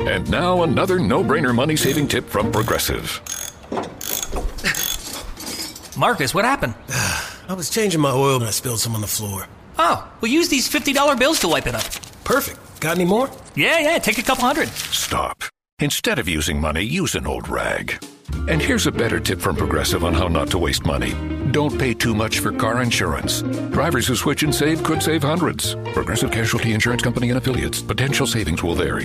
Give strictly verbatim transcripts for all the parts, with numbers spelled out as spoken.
And now another no-brainer money-saving tip from Progressive. Marcus, what happened? I was changing my oil and I spilled some on the floor. Oh, we'll use these fifty dollar bills to wipe it up. Perfect. Got any more? Yeah, yeah, take a couple hundred. Stop. Instead of using money, use an old rag. And here's a better tip from Progressive on how not to waste money. Don't pay too much for car insurance. Drivers who switch and save could save hundreds. Progressive Casualty Insurance Company and Affiliates. Potential savings will vary.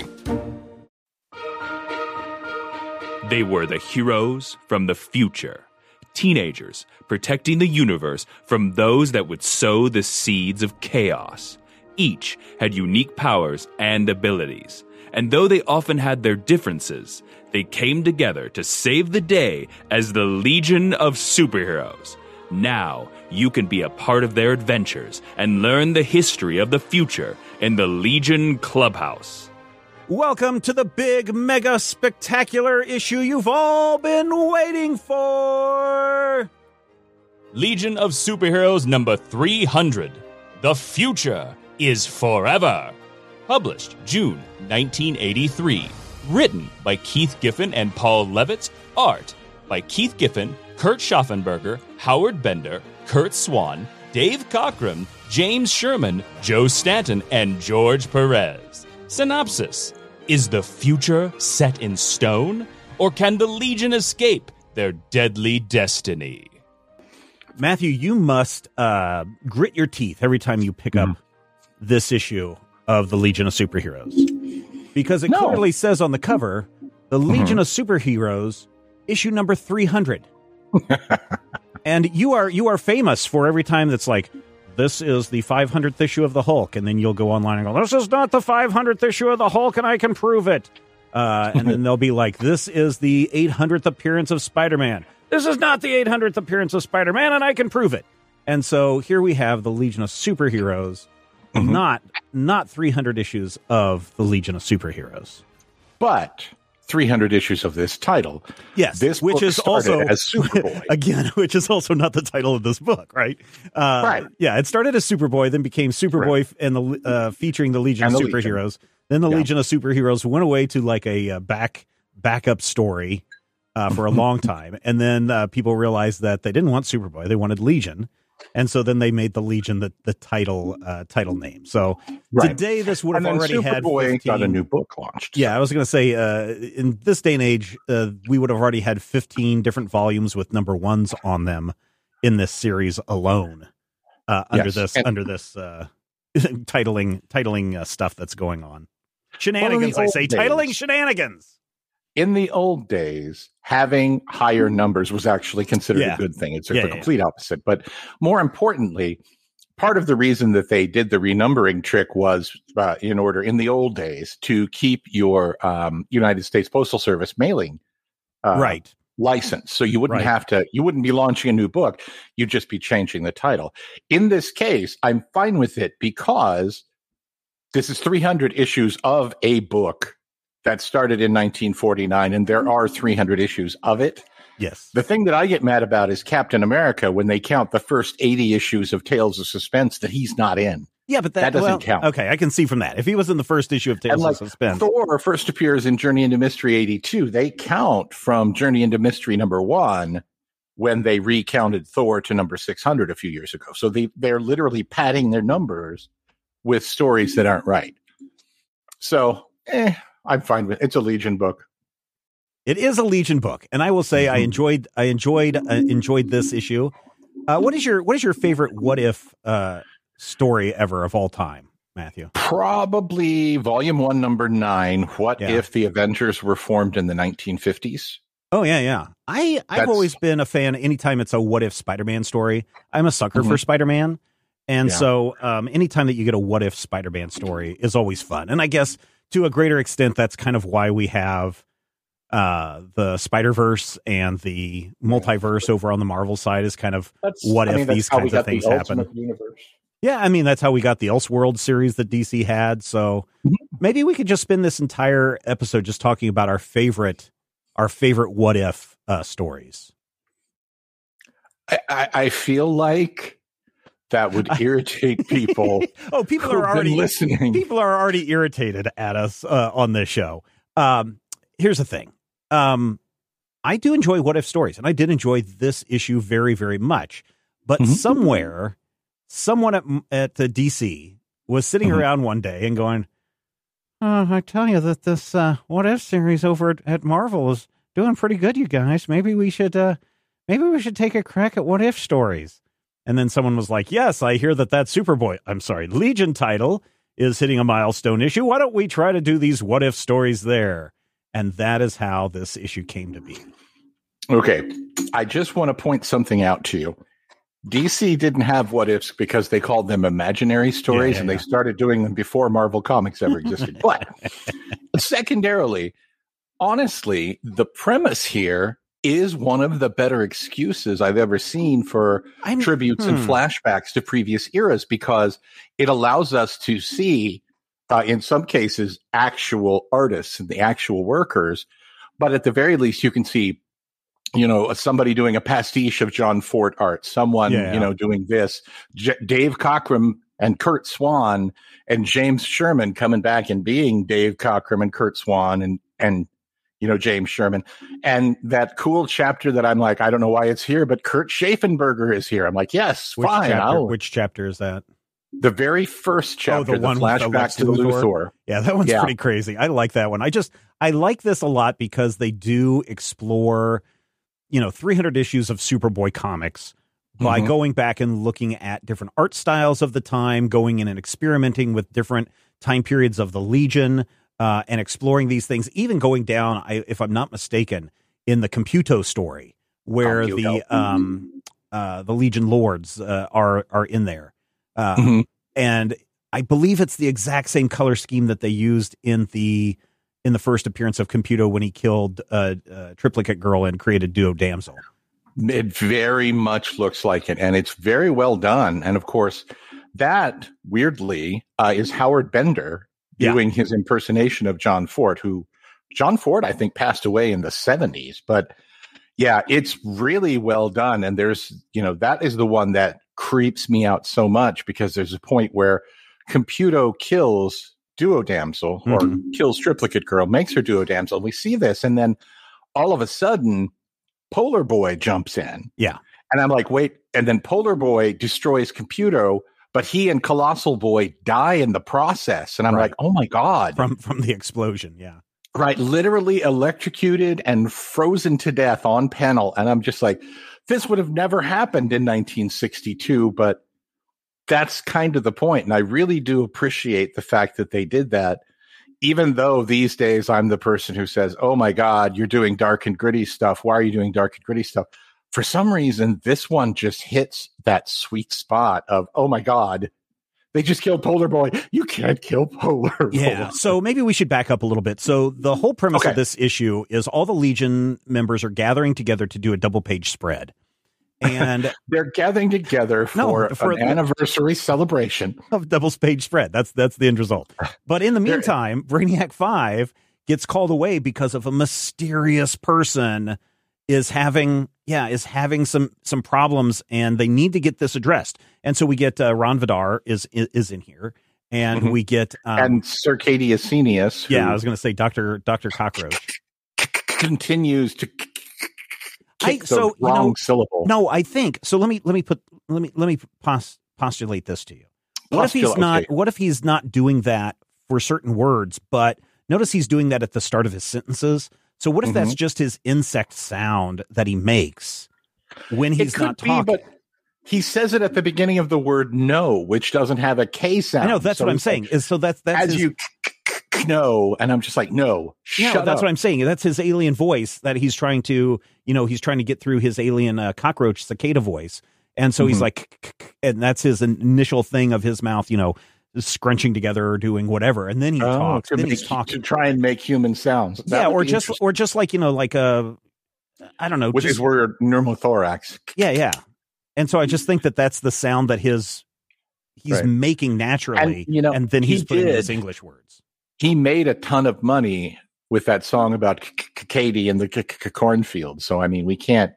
They were the heroes from the future. Teenagers protecting the universe from those that would sow the seeds of chaos. Each had unique powers and abilities. And though they often had their differences, they came together to save the day as the Legion of Superheroes. Now, you can be a part of their adventures and learn the history of the future in the Legion Clubhouse. Welcome to the big, mega, spectacular issue you've all been waiting for! Legion of Superheroes number three hundred. The Future is Forever. Published June nineteen eighty-three. Written by Keith Giffen and Paul Levitz. Art by Keith Giffen, Kurt Schaffenberger, Howard Bender, Kurt Swan, Dave Cockrum, James Sherman, Joe Stanton, and George Perez. Synopsis: is the future set in stone, or can the Legion escape their deadly destiny? Matthew, you must uh, grit your teeth every time you pick mm. up this issue of the Legion of Superheroes. Because it no. clearly says on the cover, the Legion mm-hmm. of Superheroes, issue number three hundred. And you are you are famous for every time that's like, this is the five hundredth issue of the Hulk, and then you'll go online and go, this is not the five hundredth issue of the Hulk, and I can prove it. Uh, and then they'll be like, this is the eight hundredth appearance of Spider-Man. This is not the eight hundredth appearance of Spider-Man, and I can prove it. And so here we have the Legion of Superheroes, mm-hmm. not not three hundred issues of the Legion of Superheroes. But three hundred issues of this title. Yes, this which book is also as Superboy. Again, which is also not the title of this book, right? Uh, right. Yeah, it started as Superboy, then became Superboy right. and the uh, featuring the Legion and of the Superheroes. Legion. Then the yeah. Legion of Superheroes went away to like a uh, back backup story uh, for a long time, and then uh, people realized that they didn't want Superboy; they wanted Legion. And so then they made the Legion the, the title uh, title name. So right. today this would have already had Superboy got a new book launched. Yeah, I was going to say uh, in this day and age, uh, we would have already had fifteen different volumes with number ones on them in this series alone. Uh, under yes. this and, under this uh, titling titling uh, stuff that's going on, shenanigans. I say days, titling shenanigans. In the old days, having higher numbers was actually considered yeah. a good thing. It's yeah, the yeah, complete yeah. opposite. But more importantly, part of the reason that they did the renumbering trick was uh, in order in the old days to keep your um, United States Postal Service mailing uh, right. license. So you wouldn't right. have to, you wouldn't be launching a new book. You'd just be changing the title. In this case, I'm fine with it because this is three hundred issues of a book that started in nineteen forty-nine, and there are three hundred issues of it. Yes. The thing that I get mad about is Captain America when they count the first eighty issues of Tales of Suspense that he's not in. Yeah, but that, that doesn't well, count. Okay, I can see from that. If he was in the first issue of Tales and like of Suspense. Thor first appears in Journey into Mystery eighty-two. They count from Journey into Mystery number one when they recounted Thor to number six hundred a few years ago. So they, they're literally padding their numbers with stories that aren't right. So, eh. I'm fine with it. It's a Legion book. It is a Legion book, and I will say I enjoyed I enjoyed uh, enjoyed this issue. Uh, what is your what is your favorite what if uh, story ever of all time, Matthew? Probably Volume One, Number Nine. What yeah. if the Avengers were formed in the nineteen fifties? Oh yeah, yeah. I I've That's, always been a fan. Anytime it's a what if Spider-Man story, I'm a sucker mm-hmm. for Spider-Man, and yeah. so um, anytime that you get a what if Spider-Man story is always fun. And I guess to a greater extent, that's kind of why we have uh, the Spider-Verse and the multiverse over on the Marvel side is kind of that's, what I if mean, these kinds of things happen. Universe. Yeah, I mean, that's how we got the Elseworld series that D C had. So mm-hmm. maybe we could just spend this entire episode just talking about our favorite, our favorite what if uh, stories. I, I, I feel like that would irritate people. oh, people are already listening. People are already irritated at us uh, on this show. Um, here's the thing. Um, I do enjoy What If stories, and I did enjoy this issue very, very much. But mm-hmm. somewhere, someone at, at the D C was sitting mm-hmm. around one day and going, oh, I tell you that this uh, What If series over at, at Marvel is doing pretty good, you guys. Maybe we should, uh, maybe we should take a crack at What If stories. And then someone was like, yes, I hear that that Superboy, I'm sorry, Legion title is hitting a milestone issue. Why don't we try to do these What If stories there? And that is how this issue came to be. Okay. I just want to point something out to you. D C didn't have What Ifs because they called them imaginary stories, yeah, yeah, and they yeah. started doing them before Marvel Comics ever existed. But secondarily, honestly, the premise here is one of the better excuses I've ever seen for I'm, tributes hmm. and flashbacks to previous eras, because it allows us to see, uh, in some cases, actual artists and the actual workers. But at the very least, you can see, you know, somebody doing a pastiche of John Fort art, someone, yeah. you know, doing this, J- Dave Cockrum and Kurt Swan and James Sherman coming back and being Dave Cockrum and Kurt Swan and, and, you know, James Sherman. And that cool chapter that I'm like, I don't know why it's here, but Kurt Schaffenberger is here. I'm like, yes, which fine. Chapter, I'll... Which chapter is that? The very first chapter, oh, the, one the flashback the to Luthor. Luthor. Yeah, that one's yeah. pretty crazy. I like that one. I just, I like this a lot because they do explore, you know, three hundred issues of Superboy comics by mm-hmm. going back and looking at different art styles of the time, going in and experimenting with different time periods of the Legion, uh, and exploring these things, even going down, I, if I'm not mistaken, in the Computo story, where Computo. the um, uh, the Legion Lords uh, are are in there. Uh, mm-hmm. And I believe it's the exact same color scheme that they used in the in the first appearance of Computo when he killed uh, uh, Triplicate Girl and created Duo Damsel. It very much looks like it, and it's very well done. And of course, that weirdly uh, is Howard Bender doing yeah. his impersonation of John Fort, who John Fort, I think, passed away in the seventies. But yeah, it's really well done. And there's, you know, that is the one that creeps me out so much, because there's a point where Computo kills Duo Damsel or mm-hmm. kills Triplicate Girl, makes her Duo Damsel. We see this, and then all of a sudden, Polar Boy jumps in. Yeah. And I'm like, wait, and then Polar Boy destroys Computo, but he and Colossal Boy die in the process. And I'm right. like, oh my God. From from the explosion, yeah. Right, literally electrocuted and frozen to death on panel. And I'm just like, this would have never happened in nineteen sixty-two, but that's kind of the point. And I really do appreciate the fact that they did that, even though these days I'm the person who says, oh my God, you're doing dark and gritty stuff. Why are you doing dark and gritty stuff? For some reason, this one just hits that sweet spot of, oh my God, they just killed Polar Boy. You can't kill Polar Boy. Yeah, so maybe we should back up a little bit. So the whole premise okay. of this issue is all the Legion members are gathering together to do a double-page spread. And they're gathering together for, no, for an the, anniversary celebration of double-page spread. That's that's the end result. But in the meantime, Brainiac five gets called away because of a mysterious person is having yeah is having some some problems, and they need to get this addressed. And so we get uh, Ron Vidar is, is is in here, and mm-hmm. we get um, and Circadia Senius. Yeah, I was going to say Doctor Doctor Cockroach continues to kick I, so, the wrong you know, syllable. No, I think so. Let me let me put let me let me pos- postulate this to you. What Postula- if he's not? Okay. What if he's not doing that for certain words? But notice he's doing that at the start of his sentences. So what if mm-hmm. that's just his insect sound that he makes when he's not talking? Be, but he says it at the beginning of the word "no," which doesn't have a K sound. I know that's so what I'm saying. Like, is so that's that's as his, you no, and I'm just like no. Yeah, shut that's up. what I'm saying. That's his alien voice that he's trying to, you know, he's trying to get through his alien uh, cockroach cicada voice, and so mm-hmm. he's like, and that's his initial thing of his mouth, you know, scrunching together or doing whatever, and then he oh, talks. To, then make, he's talking to try and make human sounds. That yeah, or just or just like you know, like a, I don't know, with just, his word pneumothorax. Yeah, yeah. And so I just think that that's the sound that his he's right. making naturally, and, you know, and then he's he putting did. his English words. He made a ton of money with that song about Katie and the cornfield. So I mean, we can't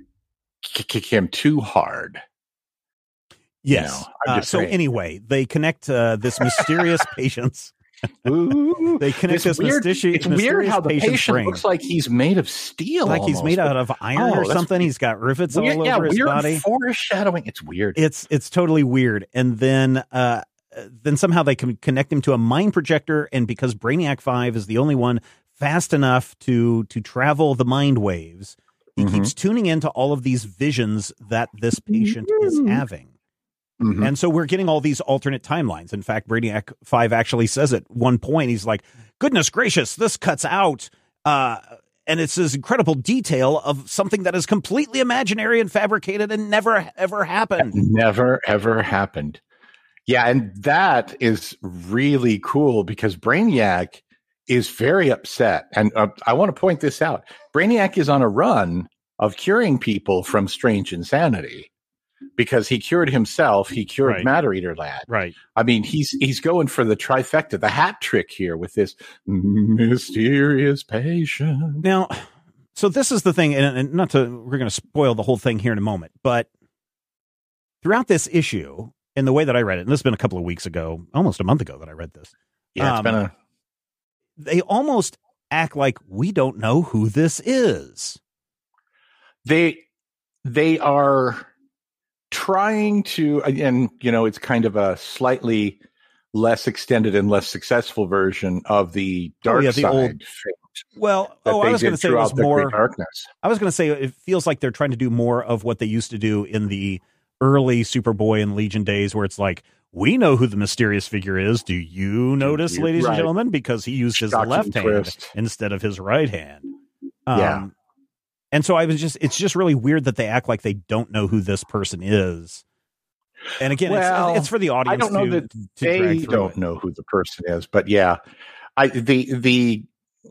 kick him too hard. Yes. You know, uh, so saying. Anyway, they connect uh, this mysterious patient's Ooh, They connect this weird, mystici- It's weird how the patient brain. looks like he's made of steel. Like almost. he's made out of iron Oh, or that's something. weird. He's got rivets Weird, all yeah, over his weird body. foreshadowing. It's weird. It's it's totally weird. And then uh, then somehow they can connect him to a mind projector, and because Brainiac Five is the only one fast enough to to travel the mind waves, he Mm-hmm. keeps tuning into all of these visions that this patient is having. Mhm. And so we're getting all these alternate timelines. In fact, Brainiac five actually says at one point, he's like, goodness gracious, this cuts out. Uh, and it's this incredible detail of something that is completely imaginary and fabricated and never, ever happened. Never, ever happened. Yeah, and that is really cool because Brainiac is very upset. And uh, I want to point this out. Brainiac is on a run of curing people from strange insanity because he cured himself. He cured Right. Matter Eater Lad. Right. I mean, he's he's going for the trifecta, the hat trick here with this mysterious patient. Now, so this is the thing, and, and not to, we're going to spoil the whole thing here in a moment, but throughout this issue, in the way that I read it, and this has been a couple of weeks ago, almost a month ago that I read this. Yeah, it's Um, been a They almost act like we don't know who this is. they they are trying to, and you know, it's kind of a slightly less extended and less successful version of the dark Oh, yeah, the side old- fate Well, that oh, they I was did going to say it was throughout the more. Great darkness. I was going to say it feels like they're trying to do more of what they used to do in the early Superboy and Legion days, where it's like, we know who the mysterious figure is. Do you notice, you? ladies Right. and gentlemen? Because he used his Shocking left hand twist. instead of his right hand. Um, Yeah. And so I was just, it's just really weird that they act like they don't know who this person is. And again, Well, it's, it's for the I audience don't know to, that to they drag through don't it. know who the person is, but yeah, I the the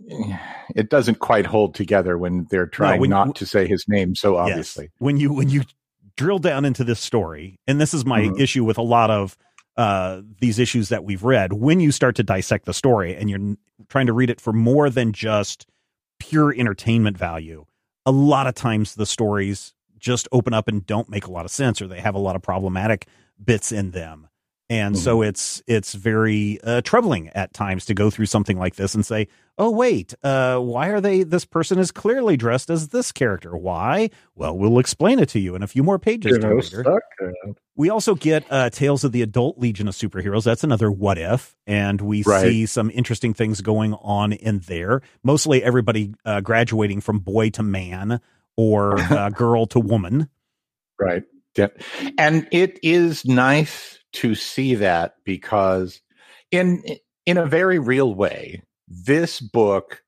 it doesn't quite hold together when they're trying when- not to say his name so Yes. obviously. When you when you drill down into this story, and this is my Mhm. issue with a lot of uh, these issues that we've read, when you start to dissect the story and you're n- trying to read it for more than just pure entertainment value, a lot of times the stories just open up and don't make a lot of sense, or they have a lot of problematic bits in them. And so it's it's very uh, troubling at times to go through something like this and say, oh, wait, uh, why are they, this person is clearly dressed as this character. Why? Well, we'll explain it to you in a few more pages. You know, later. sucker. We also get uh, Tales of the Adult Legion of Superheroes. That's another what if. And we Right. see some interesting things going on in there. Mostly everybody uh, graduating from boy to man or uh, girl to woman. Right. Yeah. And it is nice to see that because in in a very real way, this book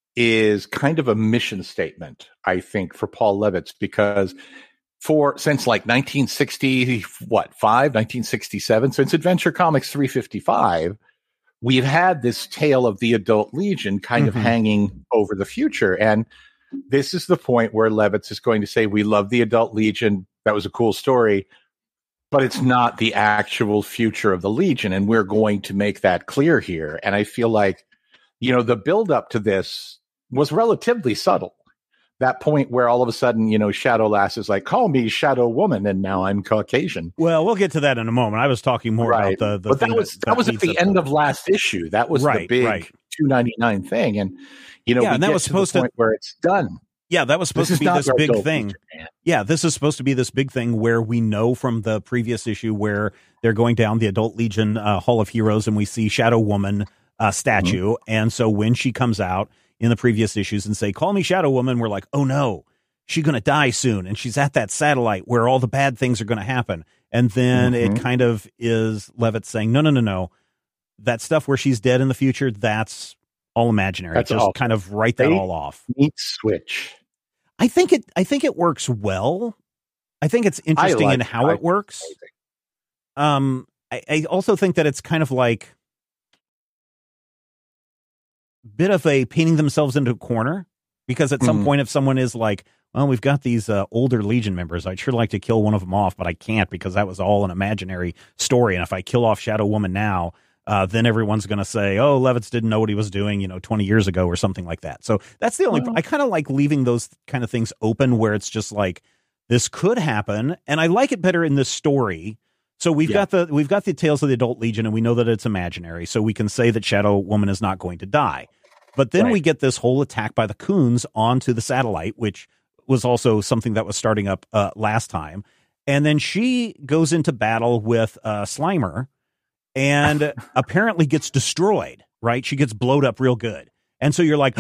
is kind of a mission statement, I think, for Paul Levitz, because for since like nineteen sixty, what, five, nineteen sixty-seven, since Adventure Comics three fifty-five, we've had this tale of the Adult Legion kind Mhm. of hanging over the future. And this is the point where Levitz is going to say, we love the Adult Legion. That was a cool story, but it's not the actual future of the Legion. And we're going to make that clear here. And I feel like, you know, the build up to this was relatively subtle. That point where all of a sudden, you know, Shadow Lass is like, call me Shadow Woman, and now I'm Caucasian. Well, we'll get to that in a moment. I was talking more Right. about the, the but that thing was that, was at leads the up end to of last issue. That was Right, the big right. two ninety-nine thing. And, you know, Yeah, we and that get was to supposed the to- point where it's done. Yeah, that was supposed This is to be not this our big Adult thing. Legion, man. Yeah, this is supposed to be this big thing where we know from the previous issue where they're going down the Adult Legion uh, Hall of Heroes, and we see Shadow Woman uh, statue. Mm-hmm. And so when she comes out in the previous issues and say, call me Shadow Woman, we're like, oh no, she's going to die soon. And she's at that satellite where all the bad things are going to happen. And then Mhm. it kind of is Levitt saying, no, no, no, no. That stuff where she's dead in the future, that's all imaginary. That's Just all. kind of write that They- all off. Neat switch. I think it. I think it works well. I think it's interesting like in it. how I it works. think it's Um, I, I also think that it's kind of like a bit of a painting themselves into a corner, because at some Mhm. point, if someone is like, "Well, we've got these uh, older Legion members. I'd sure like to kill one of them off, but I can't because that was all an imaginary story. And if I kill off Shadow Woman now." Uh, then everyone's going to say, oh, Levitz didn't know what he was doing, you know, twenty years ago or something like that. So that's the only, Well- I kind of like leaving those kind of things open where it's just like, this could happen. And I like it better in this story So we've Yeah. got the we've got the Tales of the Adult Legion, and we know that it's imaginary, so we can say that Shadow Woman is not going to die. But then Right. we get this whole attack by the Coons onto the satellite, which was also something that was starting up uh, last time. And then she goes into battle with uh, Slimer and apparently gets destroyed, right? She gets blowed up real good. And so you're like,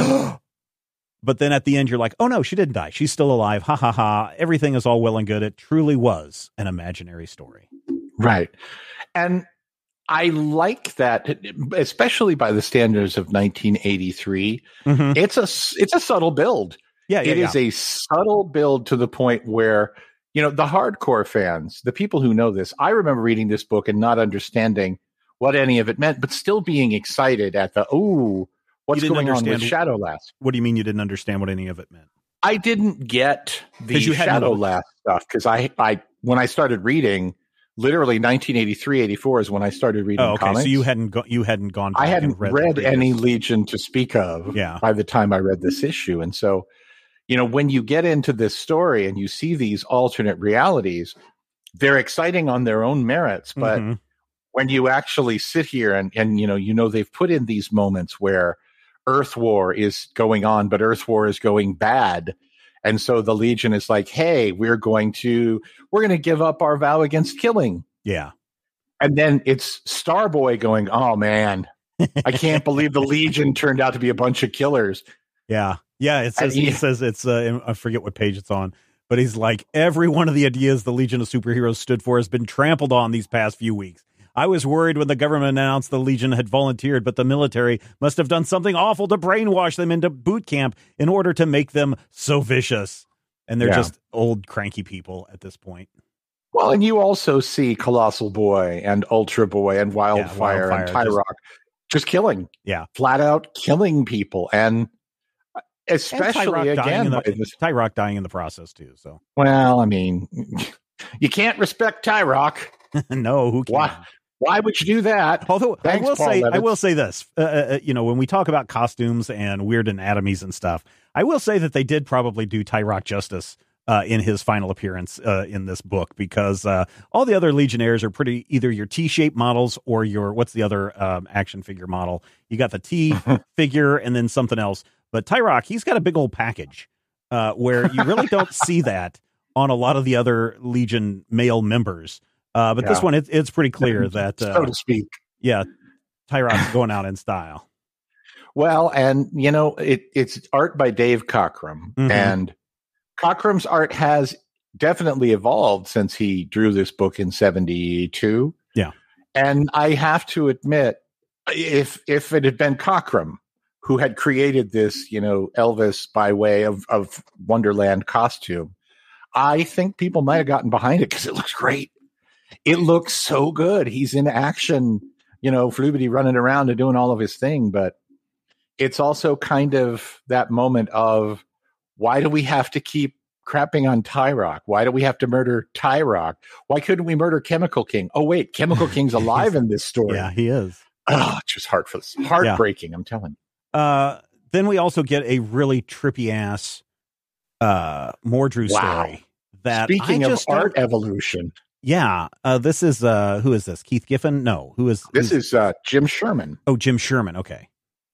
but then at the end, you're like, oh no, she didn't die. She's still alive. Ha ha ha. Everything is all well and good. It truly was an imaginary story. Right. And I like that, especially by the standards of nineteen eighty-three. Mm-hmm. It's a it's a subtle build. Yeah, yeah, It yeah. is a subtle build to the point where, you know, the hardcore fans, the people who know this, I remember reading this book and not understanding what any of it meant, but still being excited at the, ooh, what's didn't going on with understand- Shadowlass? What do you mean you didn't understand what any of it meant? I didn't get the 'Cause you hadn't- Shadowlass stuff because I, I, when I started reading, literally nineteen eighty-three, eighty-four is when I started reading Oh, okay. comics. So you hadn't go- you hadn't gone. Back I hadn't and read, read, the any previous- Legion to speak of Yeah. by the time I read this issue. And so, you know, when you get into this story and you see these alternate realities, they're exciting on their own merits. But Mhm. when you actually sit here and, and, you know, you know, they've put in these moments where Earth War is going on, but Earth War is going bad. And so the Legion is like, hey, we're going to, we're going to give up our vow against killing. Yeah. And then it's Starboy going, oh man, I can't believe the Legion turned out to be a bunch of killers. Yeah. Yeah. It says, And he he- says it's, uh, I forget what page it's on, but he's like, every one of the ideas the Legion of Superheroes stood for has been trampled on these past few weeks. I was worried when the government announced the Legion had volunteered, but the military must have done something awful to brainwash them into boot camp in order to make them so vicious. And they're Yeah. just old, cranky people at this point. Well, and you also see Colossal Boy and Ultra Boy and Wildfire, Wildfire, and Tyrock just, killing. Yeah. Flat out killing people. And And especially Tyrock dying, again, in by the, this, Tyrock dying in the process, too. So, well, I mean, you can't respect Tyrock. no, who can? Why? Why would you do that? Although Thanks, I will Paul say, I Levitz. will say this, uh, uh, you know, when we talk about costumes and weird anatomies and stuff, I will say that they did probably do Tyrock justice uh, in his final appearance uh, in this book, because uh, all the other Legionnaires are pretty either your T-shaped models or your, what's the other um, action figure model? You got the T figure and then something else. But Tyrock, he's got a big old package uh, where you really don't see that on a lot of the other Legion male members. Uh, but this Yeah. one, it, it's pretty clear that, uh, so to speak. yeah, Tyrock's going out in style. Well, and you know, it, it's art by Dave Cockrum, Mhm. and Cockrum's art has definitely evolved since he drew this book in seventy-two. Yeah. And I have to admit, if if it had been Cockrum who had created this, you know, Elvis by way of, of Wonderland costume, I think people might have gotten behind it because it looks great. It looks so good. He's in action, you know, Flubity running around and doing all of his thing, but it's also kind of that moment of, why do we have to keep crapping on Tyrock? Why do we have to murder Tyrock? Why couldn't we murder Chemical King? Oh, wait, Chemical King's alive in this story. Yeah, he is. Oh, it's just heart heartbreaking, I'm telling you. Uh, then we also get a really trippy ass uh, Mordru Wow. story. That Speaking I of just don't- art evolution, yeah, uh, this is uh, who is this? Keith Giffen? No, who is this who's- is uh, Jim Sherman. oh Jim Sherman. Okay,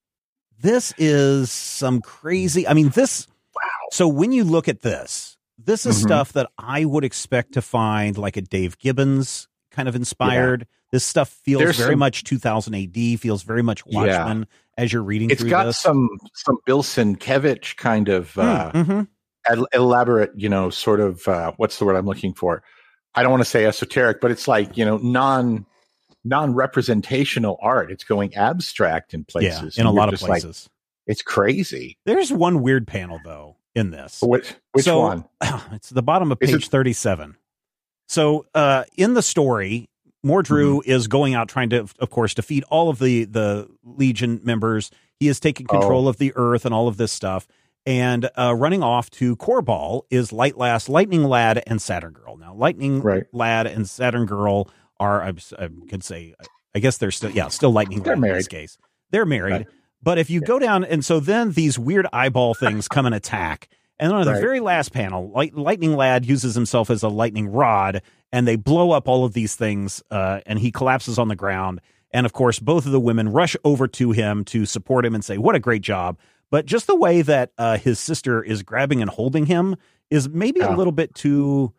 this is some crazy. I mean, this. Wow. So when you look at this, this is Mhm. stuff that I would expect to find like a Dave Gibbons kind of inspired. This stuff feels There's very some- much two thousand A D. Feels very much Yeah. Watchmen as you're reading It's through got this. some some Bill Sienkiewicz kind of uh, Mm, mhm. el- elaborate, you know, sort of uh, what's the word I'm looking for? I don't want to say esoteric, but it's like, you know, non non representational art. It's going abstract in places. Yeah, in a and lot you're of just like, places. it's crazy. There's one weird panel though in this. Which which So, one? It's the bottom of Is page it- thirty-seven. So uh, in the story, Mordru Mm-hmm. is going out trying to, of course, defeat all of the the Legion members. He is taking control Oh. of the Earth and all of this stuff. And uh, running off to Korbal is Light Lass, Lightning Lad, and Saturn Girl. Now, Lightning Right. Lad and Saturn Girl are, I, I could say, I guess they're still, yeah, still Lightning They're Lad in married. this case. They're married. Right. But if you go down, and so then these weird eyeball things come and attack. And on the Right. very last panel, Light, Lightning Lad uses himself as a lightning rod, and they blow up all of these things, uh, and he collapses on the ground. And of course, both of the women rush over to him to support him and say, "What a great job!" But just the way that uh, his sister is grabbing and holding him is maybe Yeah. a little bit too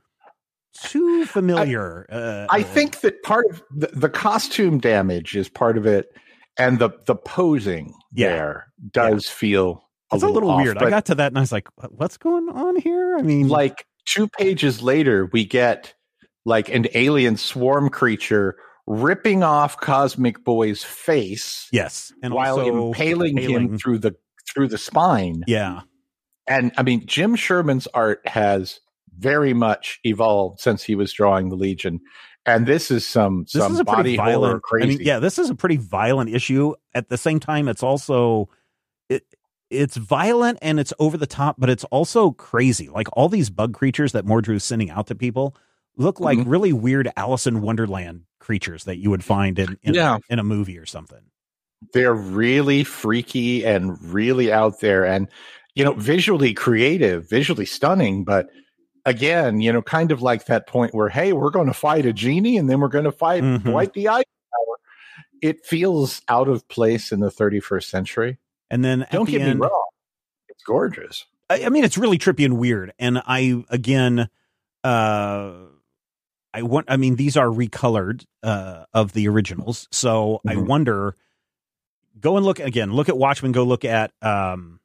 too familiar. I, uh, I think that part of the, the costume damage is part of it, and the the posing Yeah. there does feel a it's a little off, weird. I but got to that and I was like, "What's going on here?" I mean, like two pages later, we get like an alien swarm creature ripping off Cosmic Boy's face yes, and while also impaling, impaling- him through the through the spine. yeah. And I mean, Jim Sherman's art has very much evolved since he was drawing the Legion, and this is some This some is a body pretty horror violent. crazy. I mean, yeah, this is a pretty violent issue. At the same time, it's also it it's violent and it's over the top, but it's also crazy. Like all these bug creatures that Mordru's sending out to people look like Mhm. really weird Alice in Wonderland creatures that you would find in in, Yeah. in a movie or something. They're really freaky and really out there, and you know, visually creative, visually stunning, but again, you know, kind of like that point where, hey, we're going to fight a genie and then we're going to fight Mhm. wipe the ice tower. It feels out of place in the thirty-first century. And then at Don't the get end, me wrong, it's gorgeous. I, I mean, it's really trippy and weird. And I, again, uh, I want, I mean, these are recolored, uh, of the originals. So I Mhm. wonder, go and look again, look at Watchmen, go look at, um,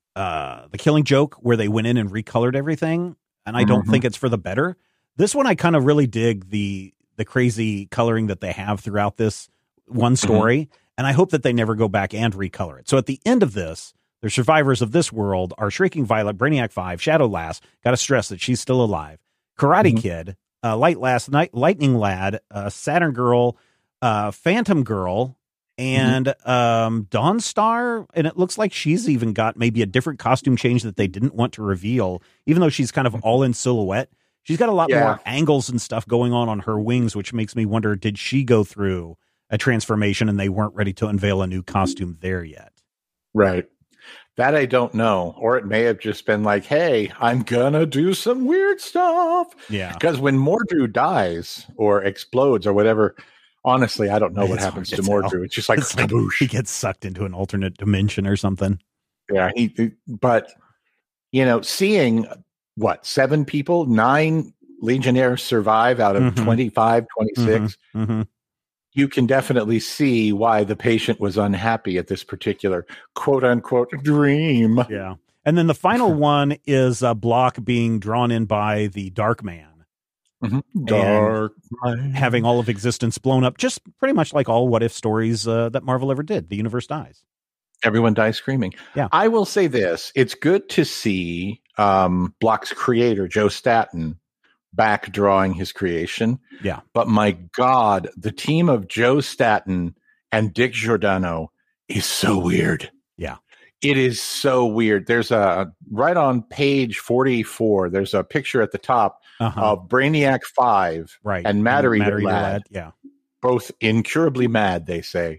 uh, The Killing Joke, where they went in and recolored everything. And I don't Mhm. think it's for the better. This one, I kind of really dig the, the crazy coloring that they have throughout this one story. And I hope that they never go back and recolor it. So at the end of this, the survivors of this world are Shrieking Violet, Brainiac five, Shadow Lass. Got to stress that she's still alive. Karate Mhm. Kid, uh, Light Lass, Night, Lightning Lad, uh, Saturn Girl, uh, Phantom Girl, and um, Dawn Star. And it looks like she's even got maybe a different costume change that they didn't want to reveal, even though she's kind of all in silhouette. She's got a lot Yeah. more angles and stuff going on on her wings, which makes me wonder, did she go through a transformation and they weren't ready to unveil a new costume there yet? Right. That I don't know. Or it may have just been like, hey, I'm gonna do some weird stuff. Yeah. Because when Mordru dies or explodes or whatever, honestly, I don't know what It's happens to hard to tell. Mordru. It's just like, It's like kaboosh. he gets sucked into an alternate dimension or something. Yeah, he, he- but you know, seeing what, seven people, nine Legionnaires survive out of Mhm. twenty-five, twenty-six, Mm-hmm. you can definitely see why the patient was unhappy at this particular quote unquote dream. Yeah. And then the final one is a block being drawn in by the Dark Man, Mhm. Dark. having all of existence blown up, just pretty much like all what if stories uh, that Marvel ever did. The universe dies. Everyone dies screaming. Yeah. I will say this. It's good to see um, Block's creator, Joe Staton, back drawing his creation. Yeah. But my God, the team of Joe Staton and Dick Giordano is so weird. Yeah. It is so weird. There's a, right on page forty-four, there's a picture at the top Uh-huh. of Brainiac five right. and Matter Eater Matter Eater Lad, Yeah. both incurably mad, they say.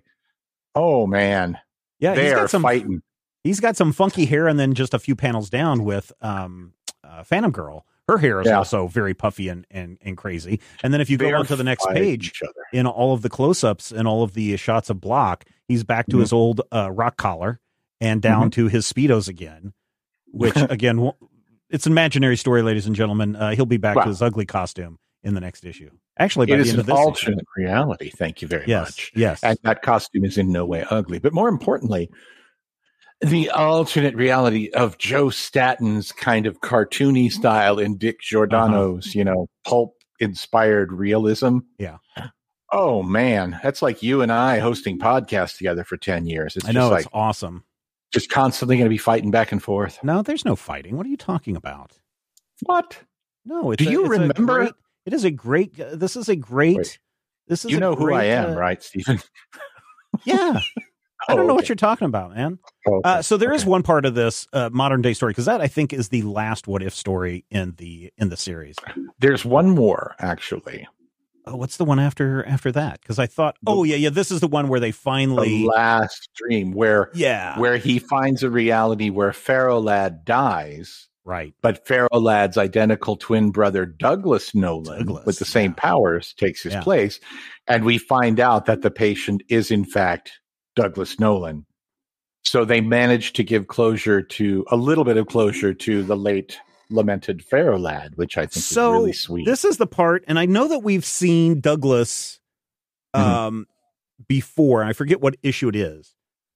Oh, man. Yeah. they he's are got some, fighting. he's got some funky hair. And then just a few panels down with um, uh, Phantom Girl. Her hair is Yeah. also very puffy and, and, and crazy. And then if you go They're on to the next fighting page, each other. in all of the close-ups and all of the shots of Block, he's back to Mhm. his old uh, rock collar and down to his Speedos again, which again, w- it's an imaginary story, ladies and gentlemen. Uh, he'll be back Wow. to his ugly costume in the next issue. Actually, by It the is end an of this issue. alternate reality. Thank you very Yes, much. yes. And that costume is in no way ugly. But more importantly, the alternate reality of Joe Staton's kind of cartoony style and Dick Giordano's, you know, pulp inspired realism. Yeah. Oh man, that's like you and I hosting podcasts together for ten years. It's I know, just like it's awesome. just constantly going to be fighting back and forth. No, there's no fighting. What are you talking about? What? No, it's Do a- you it's a remember- great- it is a great. Uh, this is a great. Wait. This is You a know who I great, am, uh, right, Stephen? Yeah. I Oh, don't know what okay. you're talking about, man. Oh, okay. Uh, so there is Okay. one part of this uh, modern day story, because that I think is the last what if story in the in the series. There's one more actually. Oh, what's the one after after that? Because I thought, oh yeah, yeah, this is the one where they finally, The last dream where yeah, where he finds a reality where Pharaoh Lad dies, Right. But Pharaoh Ladd's identical twin brother, Douglas Nolan, Douglas, with the same yeah. powers, takes his Yeah. place. And we find out that the patient is, in fact, Douglas Nolan. So they managed to give closure to a little bit of closure to the late lamented Pharaoh Ladd, which I think so is really sweet. This is the part, and I know that we've seen Douglas um, mm-hmm. before. I forget what issue it is.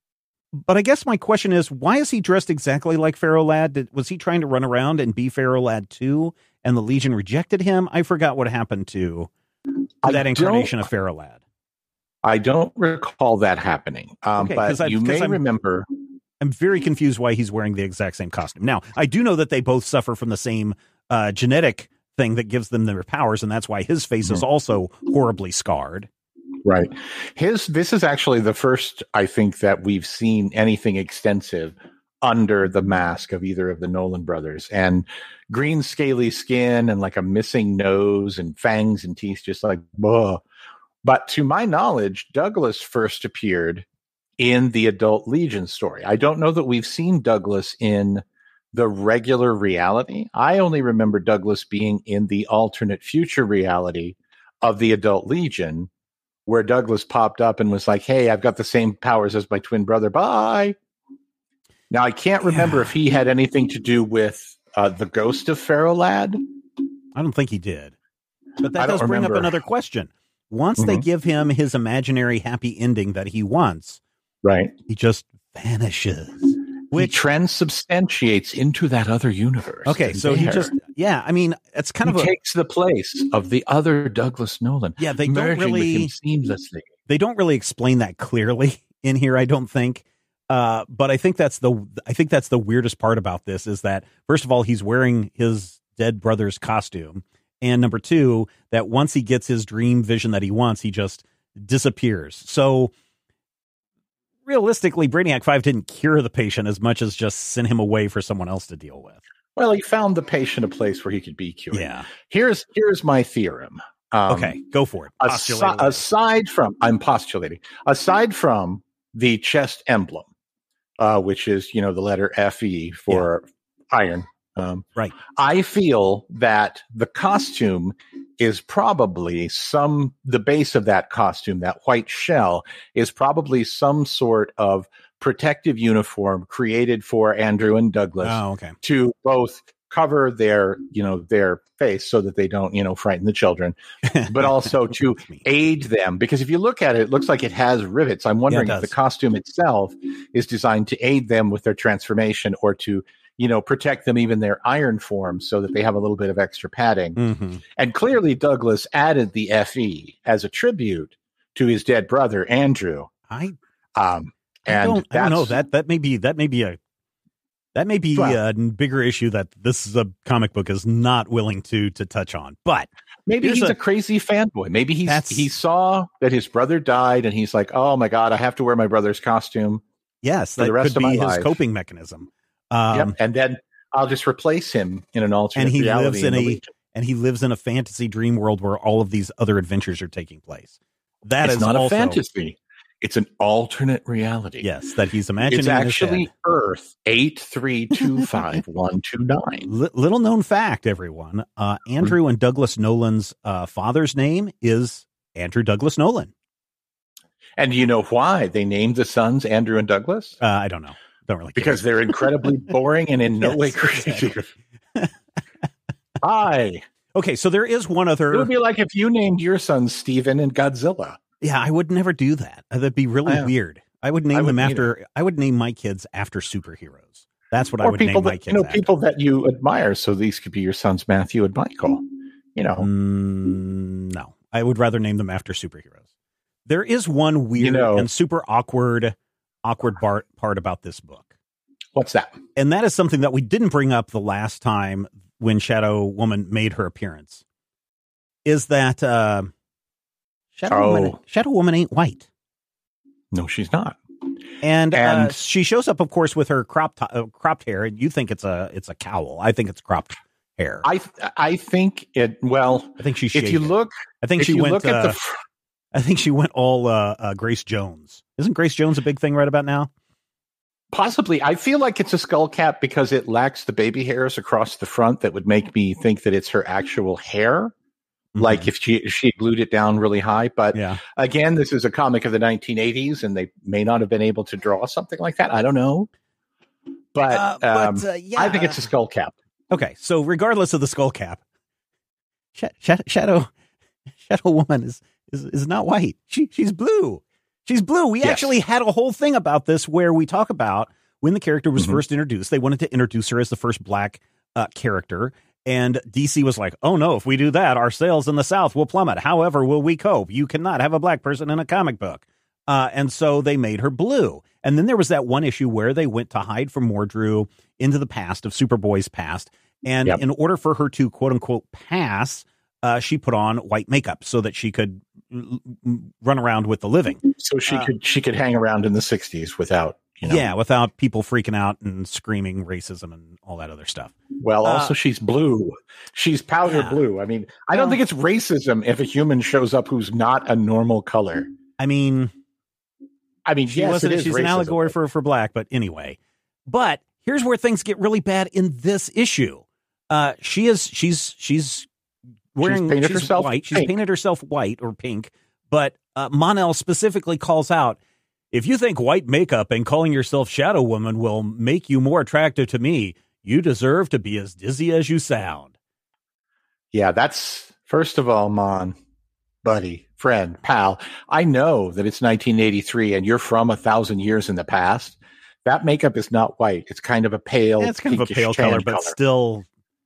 But I guess my question is, why is he dressed exactly like Pharaoh Ladd? Did, was he trying to run around and be Pharaoh Ladd too, and the Legion rejected him? I forgot what happened to, to that incarnation of Pharaoh Ladd. I don't recall that happening, um, okay, but I, you may I'm, remember. I'm very confused why he's wearing the exact same costume. Now, I do know that they both suffer from the same uh, genetic thing that gives them their powers, and that's why his face mm-hmm. is also horribly scarred. Right. His this is actually the first, I think, that we've seen anything extensive under the mask of either of the Nolan brothers. And green scaly skin and like a missing nose and fangs and teeth, just like, buh. But to my knowledge, Douglas first appeared in the Adult Legion story. I don't know that we've seen Douglas in the regular reality. I only remember Douglas being in the alternate future reality of the Adult Legion, where Douglas popped up and was like, hey, I've got the same powers as my twin brother. Bye. Now, I can't remember yeah. if he had anything to do with uh, the ghost of Pharaoh Ladd. I don't think he did. But that does bring remember. up another question. Once mm-hmm. they give him his imaginary happy ending that he wants, right, he just vanishes. Which he transubstantiates into that other universe. Okay, so he just, yeah, I mean, it's kind he of a... takes the place of the other Douglas Nolan. Yeah, they don't really... seamlessly. They don't really explain that clearly in here, I don't think. Uh, but I think that's the I think that's the weirdest part about this is that, first of all, he's wearing his dead brother's costume. And number two, that once he gets his dream vision that he wants, he just disappears. So... realistically, Brainiac five didn't cure the patient as much as just send him away for someone else to deal with. Well, he found the patient a place where he could be cured. Yeah. Here's here's my theorem. Um, okay, go for it. Asi- aside from, I'm postulating, aside from the chest emblem, uh, which is, you know, the letter F E for yeah. iron. Um, right. I feel that the costume is probably some, the base of that costume, that white shell, is probably some sort of protective uniform created for Andrew and Douglas oh, okay. to both cover their, you know, their face so that they don't, you know, frighten the children, but also to aid them. Because if you look at it, it looks like it has rivets. I'm wondering yeah, if the costume itself is designed to aid them with their transformation or to, you know, protect them even their iron form so that they have a little bit of extra padding. Mm-hmm. And clearly Douglas added the F E as a tribute to his dead brother, Andrew. I, um, I and don't, I don't know that, that may be, that may be a, that may be well, a bigger issue that this is a comic book is not willing to, to touch on, but maybe he's a, a crazy fanboy. Maybe he's, he saw that his brother died and he's like, oh my God, I have to wear my brother's costume. Yes. For that the rest could of my be his life. coping mechanism. Um, yep. And then I'll just replace him in an alternate and he reality. Lives in, in a Legion. and he lives in a fantasy dream world where all of these other adventures are taking place. That it's is not also, a fantasy; it's an alternate reality. Yes, that he's imagining. It's actually in his head. Earth eight three two five one two nine. L- little known fact, everyone: uh, Andrew and Douglas Nolan's uh, father's name is Andrew Douglas Nolan. And do you know why they named the sons Andrew and Douglas? Uh, I don't know. Don't really care. Because they're incredibly boring and in no yes, way creative. Hi. Okay, so there is one other. It would be like if you named your son Steven and Godzilla. Yeah, I would never do that. That'd be really I, weird. I would name I them after. Either. I would name my kids after superheroes. That's what or I would people name that, my kids. You know, after. people that you admire. So these could be your sons, Matthew and Michael. You know, mm, no, I would rather name them after superheroes. There is one weird you know, and super awkward, awkward part part about this book. What's that? And that is something that we didn't bring up the last time when Shadow Woman made her appearance. Is that uh, Shadow oh. Woman? Shadow Woman ain't white. No, she's not. And, and uh, she shows up, of course, with her cropped uh, cropped hair. And you think it's a it's a cowl. I think it's cropped hair. I I think it. Well, I think she. If you look, I think if she you went. Look at uh, the fr- I think she went all uh, uh, Grace Jones. Isn't Grace Jones a big thing right about now? Possibly. I feel like it's a skull cap because it lacks the baby hairs across the front that would make me think that it's her actual hair. Mm-hmm. Like if she if she glued it down really high. But yeah. again, this is a comic of the nineteen eighties, and they may not have been able to draw something like that. I don't know. But, uh, but um, uh, yeah. I think it's a skull cap. Okay, so regardless of the skull cap, Sh- Sh- Shadow Shadow Woman is, is is not white. She she's blue. She's blue. We yes. actually had a whole thing about this where we talk about when the character was mm-hmm. first introduced. They wanted to introduce her as the first black uh, character. And D C was like, oh, no, if we do that, our sales in the South will plummet. However, will we cope? You cannot have a black person in a comic book. Uh, and so they made her blue. And then there was that one issue where they went to hide from Mordru into the past of Superboy's past. And yep. in order for her to, quote unquote, pass, uh, she put on white makeup so that she could l- run around with the living. So she uh, could she could hang around in the sixties without, you know. Yeah, without people freaking out and screaming racism and all that other stuff. Well, also uh, she's blue. She's powder yeah. blue. I mean, I don't um, think it's racism if a human shows up who's not a normal color. I mean, I mean, she yes, wasn't, it is she's racism. an allegory for, for black, but anyway. But here's where things get really bad in this issue. Uh, she is she's she's wearing she's painted she's herself white. She's pink. painted herself white or pink. But uh, Mon-El specifically calls out, if you think white makeup and calling yourself Shadow Woman will make you more attractive to me, you deserve to be as dizzy as you sound. Yeah, that's, first of all, Mon, buddy, friend, pal, I know that it's nineteen eighty-three and you're from a thousand years in the past. That makeup is not white. It's kind of a pale, yeah, it's kind of a pale color, but color. still.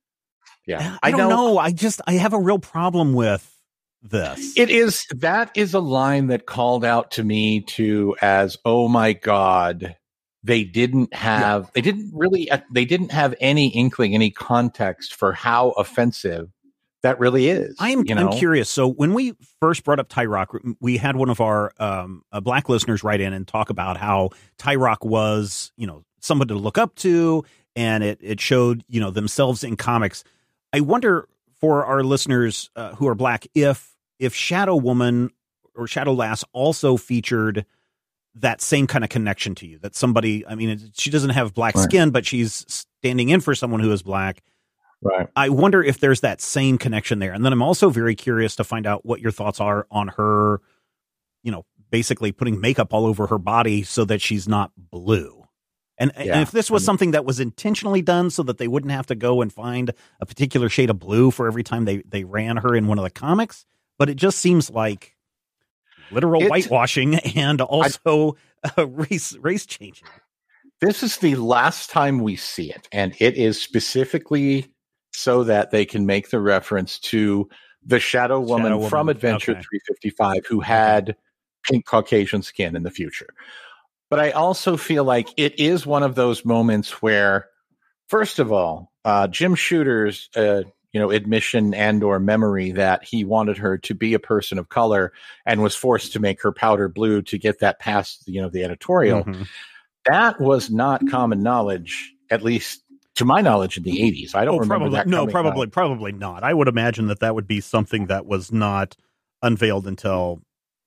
Yeah, I, I don't know. know. I just, I have a real problem with this. It is, that is a line that called out to me too as, oh my God, they didn't have, yeah. they didn't really, uh, they didn't have any inkling, any context for how offensive that really is. I'm, you know? I'm curious. So when we first brought up Tyrock, we had one of our um, uh, black listeners write in and talk about how Tyrock was, you know, someone to look up to, and it, it showed, you know, themselves in comics. I wonder for our listeners uh, who are black, if if Shadow Woman or Shadow Lass also featured that same kind of connection to you, that somebody, I mean, it, she doesn't have black right. skin, but she's standing in for someone who is black. Right. I wonder if there's that same connection there. And then I'm also very curious to find out what your thoughts are on her, you know, basically putting makeup all over her body so that she's not blue. And, yeah. and if this was something that was intentionally done so that they wouldn't have to go and find a particular shade of blue for every time they, they ran her in one of the comics, but it just seems like literal it, whitewashing and also I, uh, race race changing. This is the last time we see it, and it is specifically so that they can make the reference to the Shadow Woman, Shadow Woman. from Adventure okay. three fifty-five who had pink Caucasian skin in the future. But I also feel like it is one of those moments where, first of all, uh, Jim Shooter's uh, you know admission and or memory that he wanted her to be a person of color and was forced to make her powder blue to get that past you know the editorial. Mm-hmm. That was not common knowledge, at least to my knowledge, in the eighties. I don't oh, remember probably, that. No, probably, out. probably not. I would imagine that that would be something that was not unveiled until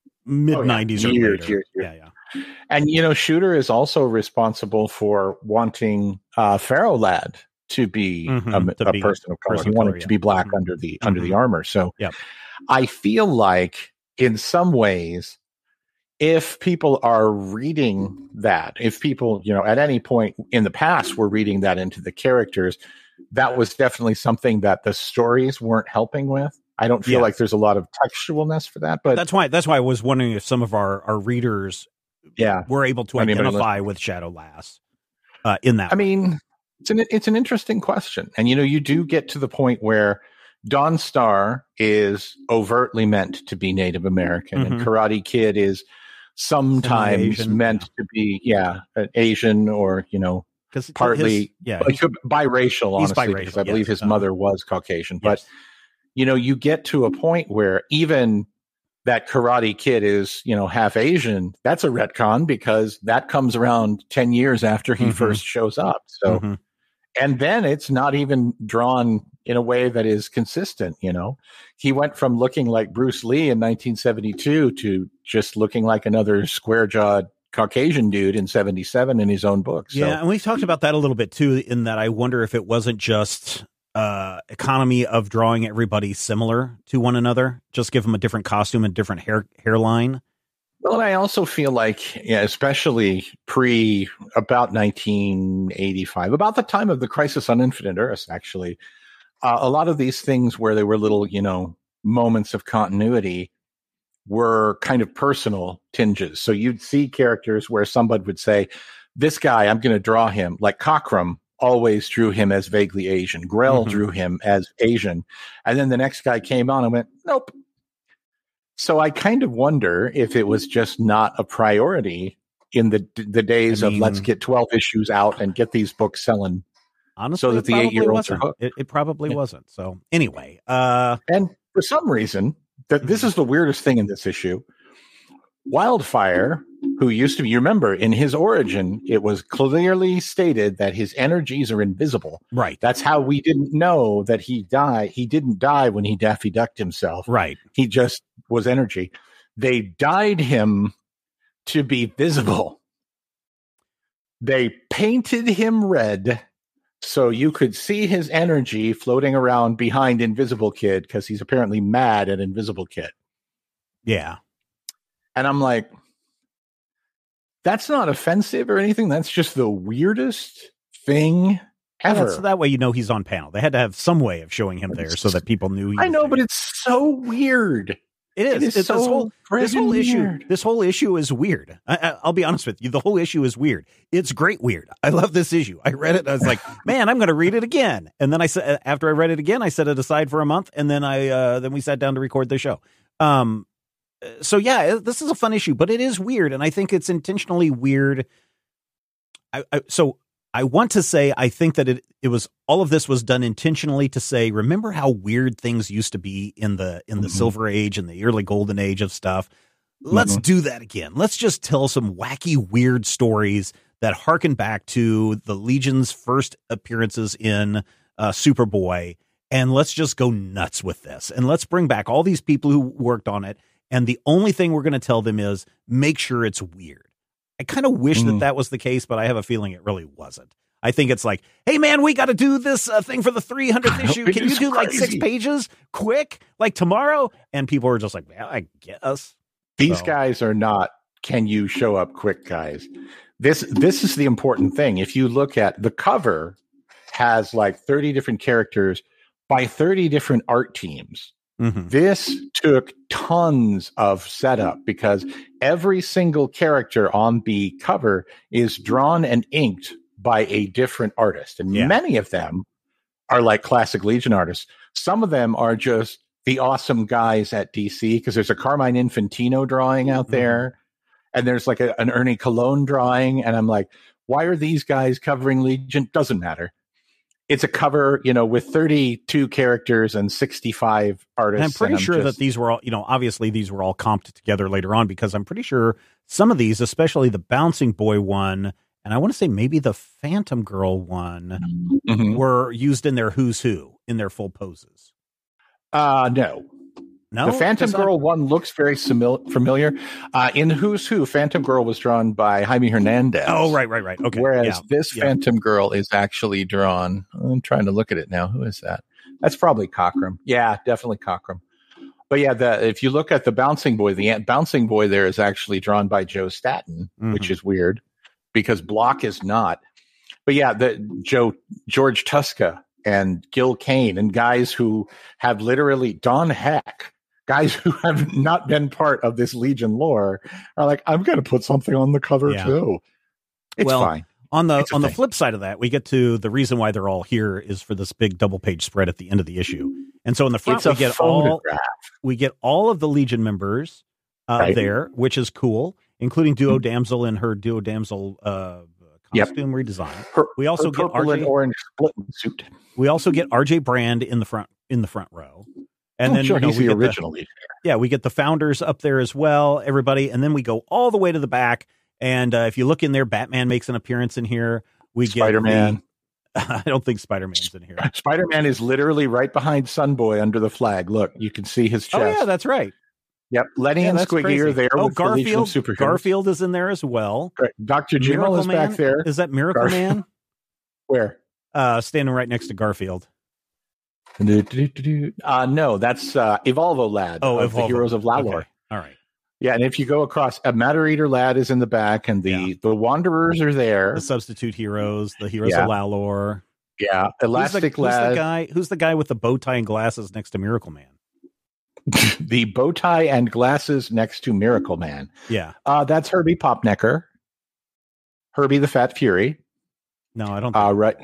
mid nineties oh, yeah. or years, later. Years, years. Yeah, yeah. And, you know, Shooter is also responsible for wanting uh, Pharaoh Lad to be mm-hmm, a, to a be person of color. Person he wanted color, to yeah. be black mm-hmm. under the mm-hmm. under the armor. So yep. I feel like in some ways, if people are reading that, if people, you know, at any point in the past were reading that into the characters, that was definitely something that the stories weren't helping with. I don't feel yeah. like there's a lot of textualness for that, but that's why that's why I was wondering if some of our, our readers yeah. were able to identify with Shadow Lass uh, in that. I way. mean, it's an it's an interesting question, and you know, you do get to the point where Dawn Star is overtly meant to be Native American, mm-hmm. and Karate Kid is sometimes Asian, meant yeah. to be yeah Asian or you know partly his, yeah like, biracial. Honestly, biracial, because I believe yes, his um, mother was Caucasian, yes. but. You know, you get to a point where even that Karate Kid is, you know, half Asian. That's a retcon because that comes around ten years after he mm-hmm. first shows up. So, mm-hmm. and then it's not even drawn in a way that is consistent. You know, he went from looking like Bruce Lee in nineteen seventy-two to just looking like another square jawed Caucasian dude in seventy-seven in his own book. So. Yeah, and we've talked about that a little bit too, in that I wonder if it wasn't just uh, economy of drawing everybody similar to one another, just give them a different costume and different hair hairline. Well, and I also feel like, yeah, especially pre about nineteen eighty-five, about the time of the Crisis on Infinite Earths, actually, uh, a lot of these things where there were little, you know, moments of continuity were kind of personal tinges. So you'd see characters where somebody would say, this guy, I'm going to draw him, like Cockrum always drew him as vaguely Asian. Grell mm-hmm. drew him as Asian. And then the next guy came on and went, nope. So I kind of wonder if it was just not a priority in the the days I mean, of let's get twelve issues out and get these books selling. Honestly, so that the eight-year-olds are hooked. It, it probably yeah. wasn't. So anyway. Uh, and for some reason, that this is the weirdest thing in this issue. Wildfire, who used to be, you remember, in his origin, it was clearly stated that his energies are invisible. Right. That's how we didn't know that he died. He didn't die when he Daffy Ducked himself. Right. He just was energy. They dyed him to be visible. They painted him red so you could see his energy floating around behind Invisible Kid because he's apparently mad at Invisible Kid. Yeah. And I'm like, that's not offensive or anything. That's just the weirdest thing ever. Yeah, so that way you know he's on panel. They had to have some way of showing him there so that people knew he I know, there. But it's so weird. It is. It is it's so this whole, this whole issue. Weird. This whole issue is weird. I, I, I'll be honest with you. The whole issue is weird. It's great weird. I love this issue. I read it. And I was like, man, I'm going to read it again. And then I said, after I read it again, I set it aside for a month, and then I uh, then we sat down to record the show. Um, so yeah, this is a fun issue, but it is weird, and I think it's intentionally weird. I, I so. I want to say I think that it it was all of this was done intentionally to say, remember how weird things used to be in the in the mm-hmm. Silver Age and the early Golden Age of stuff. Let's mm-hmm. do that again. Let's just tell some wacky, weird stories that harken back to the Legion's first appearances in uh, Superboy, and let's just go nuts with this. And let's bring back all these people who worked on it, and the only thing we're going to tell them is make sure it's weird. I kind of wish mm. that that was the case, but I have a feeling it really wasn't. I think it's like, hey, man, we got to do this uh, thing for the three hundredth issue. Can you do crazy. like six pages quick, like tomorrow? And people are just like, well, I guess. These so. guys are not, can you show up quick guys? This This is the important thing. If you look at the cover, has like thirty different characters by thirty different art teams. Mm-hmm. This took tons of setup because every single character on the cover is drawn and inked by a different artist. And yeah. many of them are like classic Legion artists. Some of them are just the awesome guys at D C because there's a Carmine Infantino drawing out there. Mm-hmm. And there's like a, an Ernie Colon drawing. And I'm like, why are these guys covering Legion? Doesn't matter. It's a cover, you know, with thirty-two characters and sixty-five artists. And I'm pretty and I'm sure just... that these were all, you know, obviously these were all comped together later on because I'm pretty sure some of these, especially the Bouncing Boy one, and I want to say maybe the Phantom Girl one, mm-hmm. were used in their Who's Who, in their full poses. Uh, no. No, the Phantom Girl not... one looks very simil- familiar. Uh, in Who's Who, Phantom Girl was drawn by Jaime Hernandez. Oh, right, right, right. Okay. Whereas yeah. this yeah. Phantom Girl is actually drawn. I'm trying to look at it now. Who is that? That's probably Cockrum. Yeah, definitely Cockrum. But yeah, the, if you look at the Bouncing Boy, the Bouncing Boy there is actually drawn by Joe Staton, mm-hmm. which is weird because Block is not. But yeah, the Joe George Tuska and Gil Kane and guys who have literally Don Heck. Guys who have not been part of this Legion lore are like, I'm going to put something on the cover yeah. too. It's well, fine. On the it's on the flip side of that, we get to the reason why they're all here is for this big double page spread at the end of the issue. And so in the front, it's we get photograph. all we get all of the Legion members uh, right. there, which is cool, including Duo Damsel in her Duo Damsel uh, costume yep. redesign. Her, we also get R J and orange split suit. We also get R J Brand in the front in the front row. And oh, then sure, you know, he's we the get original. The, yeah, we get the founders up there as well, everybody, and then we go all the way to the back. And uh, if you look in there, Batman makes an appearance in here. We Spider-Man. get Spider-Man. I don't think Spider-Man's in here. Spider-Man is literally right behind Sunboy under the flag. Look, you can see his chest. Oh yeah, that's right. Yep, Lenny Yeah, and that's Squiggy crazy. are there. Oh, with the Legion of Garfield. Superheroes. Garfield is in there as well. Correct. Doctor Jimmel Miracle is Man? back there. Is that Miracle Garf- Man? Where? Uh, standing right next to Garfield. Uh, no, that's uh, Evolvo Lad Oh, of the Evolvo. Heroes of Lalor. Okay. All right. Yeah, and if you go across, a Matter Eater Lad is in the back, and the, Yeah. the Wanderers are there. The substitute heroes, the heroes Yeah. of Lalor. Yeah, Elastic who's the, Lad. Who's the guy? Who's the guy with the bow tie and glasses next to Miracle Man? The bow tie and glasses next to Miracle Man. Yeah. Uh, that's Herbie Popnecker. Herbie the Fat Fury. No, I don't. Think Uh, right.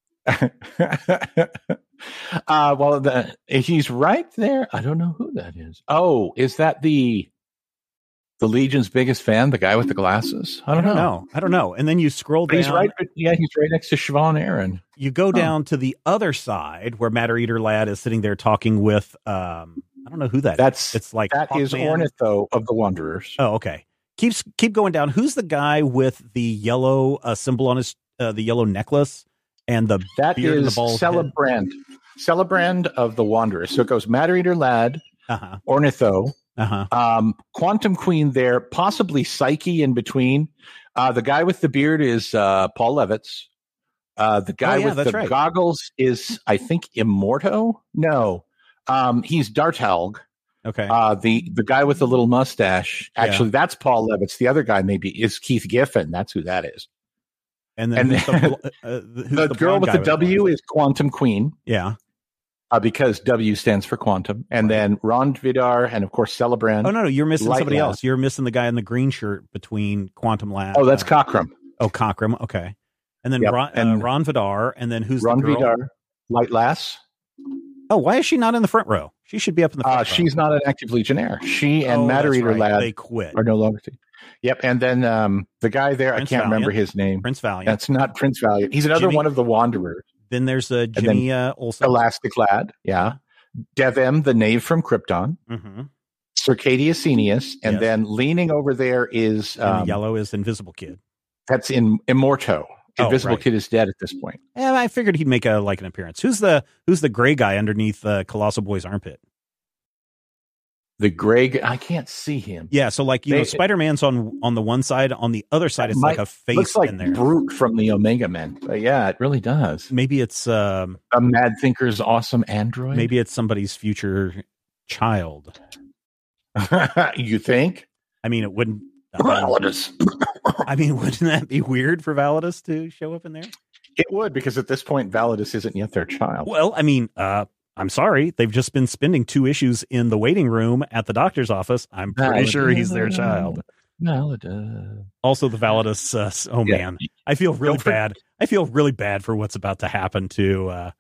uh, well, the, he's right there. I don't know who that is. Oh, is that the the Legion's biggest fan, the guy with the glasses? I don't, I don't know. know. I don't know. And then you scroll But down. he's right. Yeah, he's right next to Siobhan Aaron. You go down to the other side where Matter Eater Lad is sitting there talking with. Um, I don't know who that That's is. It's like that is Hawkman. Ornitho of the Wanderers. Oh, okay. Keeps keep going down. Who's the guy with the yellow uh, symbol on his uh, the yellow necklace and the That beard and the is bald head? Celebrand. Celebrand of the Wanderers. So it goes Matter Eater Lad, Uh-huh. Ornitho, Uh-huh. um, Quantum Queen there, possibly Psyche in between. Uh, the guy with the beard is uh, Paul Levitz. Uh, the guy Oh, yeah, with that's the right. goggles is, I think, Immorto? No. Um, he's Darthelg. Okay. Uh, the, the guy with the little mustache, Yeah. actually, that's Paul Levitz. The other guy maybe is Keith Giffen. That's who that is. and then and who's the, bl- uh, who's The, the girl blonde with guy the W is Quantum Queen. Yeah. Uh, because W stands for quantum. And then Ron Vidar and, of course, Celebrand. Oh no, no, you're missing Light somebody Lad. else. You're missing the guy in the green shirt between Quantum Lab. Oh, that's uh, Cockrum. Oh, Cockrum. Okay. And then Yep, Ron, and- uh, Ron Vidar, and then who's Ron the girl? Vidar, Light Lass. Oh, why is she not in the front row? She should be up in the front Uh, row. she's not an active Legionnaire. She and Oh, Matter that's Eater right. Lad They quit. are no longer. T- yep. And then um, the guy there, Prince I can't remember Valiant. his name. Prince Valiant. That's not Prince Valiant. He's another Jimmy- one of the Wanderers. Then there's uh, then Jimmy uh, Olsen. Elastic Lad. Yeah. Devem, the knave from Krypton. Mm-hmm. Circadia Senius. And Yes. then leaning over there is And um, the yellow is Invisible Kid. that's in Immorto. Oh, Invisible right. Kid is dead at this point. Yeah, I figured he'd make a like an appearance. Who's the Who's the gray guy underneath uh, Colossal Boy's armpit? The Greg, I can't see him. Yeah, so like you They- know, Spider Man's on on the one side, on the other side, it's Might- like a face Looks like in there. Brute from the Omega Men. But yeah, it really does. Maybe it's um, A Mad Thinker's awesome android. maybe it's somebody's future child. You think? I mean, it wouldn't. I mean, Validus. I mean, wouldn't that be weird for Validus to show up in there? It would, because at this point, Validus isn't yet their child. Well, I mean, uh, I'm sorry, they've just been spending two issues in the waiting room at the doctor's office. I'm pretty sure he's their child. Validus. Also, the Validus. Uh, s- oh Yeah. man, I feel really Don't for- bad. I feel really bad for what's about to happen to uh,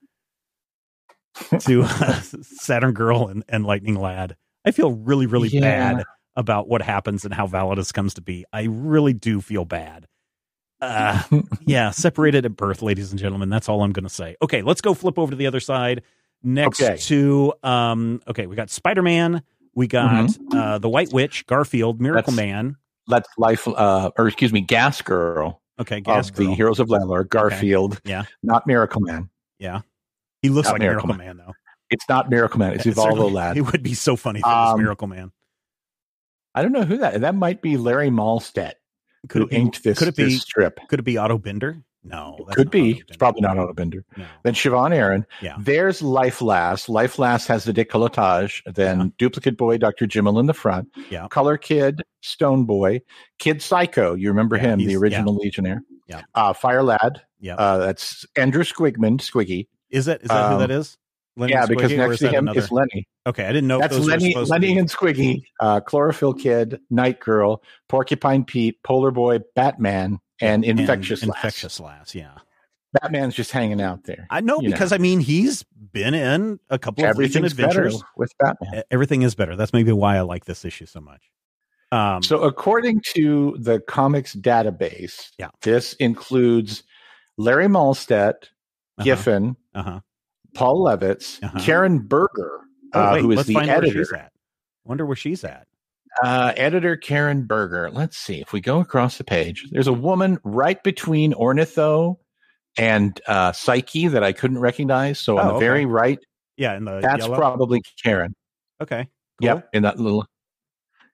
to uh, Saturn Girl and, and Lightning Lad. I feel really, really Yeah. bad about what happens and how Validus comes to be. I really do feel bad. Uh, yeah, separated at birth, ladies and gentlemen. That's all I'm going to say. Okay, let's go flip over to the other side. Next Okay. to, um, okay, we got Spider-Man. We got uh, the White Witch, Garfield, Miracle That's- Man. Let's life, uh, or excuse me, Gas Girl Okay, Gas of Girl. the Heroes of Lalor, Garfield, Yeah, not Miracle Man. yeah. He looks Not like Miracle Miracle, Man. Man, though. It's not Miracle Man. It's It Evolvo certainly- Lad. It would be so funny if it was Um, Miracle Man. I don't know who that. That might be Larry Malstedt, Could who it be? inked this, could it be? this strip. Could it be Otto Bender? No, that's Could not be. Otto It's Bender. probably not Autobender. No. Then Siobhan Aaron. Yeah. There's Life Last. Life Last has the decolletage. Then Yeah. Duplicate Boy, Doctor Jimmel in the front. Yeah. Color Kid, Stone Boy. Kid Psycho. You remember Yeah, him, the he's- original Legionnaire. Yeah. Uh, Fire Lad. Yeah. Uh, that's Andrew Squigman, Squiggy. Is that is that who um, that is? Lenny yeah, and because Squiggy, or next is to that him another? is Lenny. Okay, I didn't know if That's those were Lenny, supposed Lenny to be. and Squiggy, uh, Chlorophyll Kid, Night Girl, Porcupine Pete, Polar Boy, Batman, and and Infectious Lass. Infectious Lass, yeah. Batman's just hanging out there. I know You because I mean he's been in a couple of Legion Everything's better adventures. with Batman. E- Everything is better. That's maybe why I like this issue so much. Um, So, according to the comics database, Yeah. this includes Larry Malstedt, uh-huh, Giffen, uh-huh. Paul Levitz, Uh-huh. Karen Berger, Oh, uh, wait, who is let's the find out where editor. she's at. Wonder where she's at. Uh, editor Karen Berger. Let's see if we go across the page. There's a woman right between Ornitho and uh, Psyche that I couldn't recognize. So on Oh, the okay. very right, Yeah, in the that's yellow. probably Karen. Okay. Cool. Yep, in that little.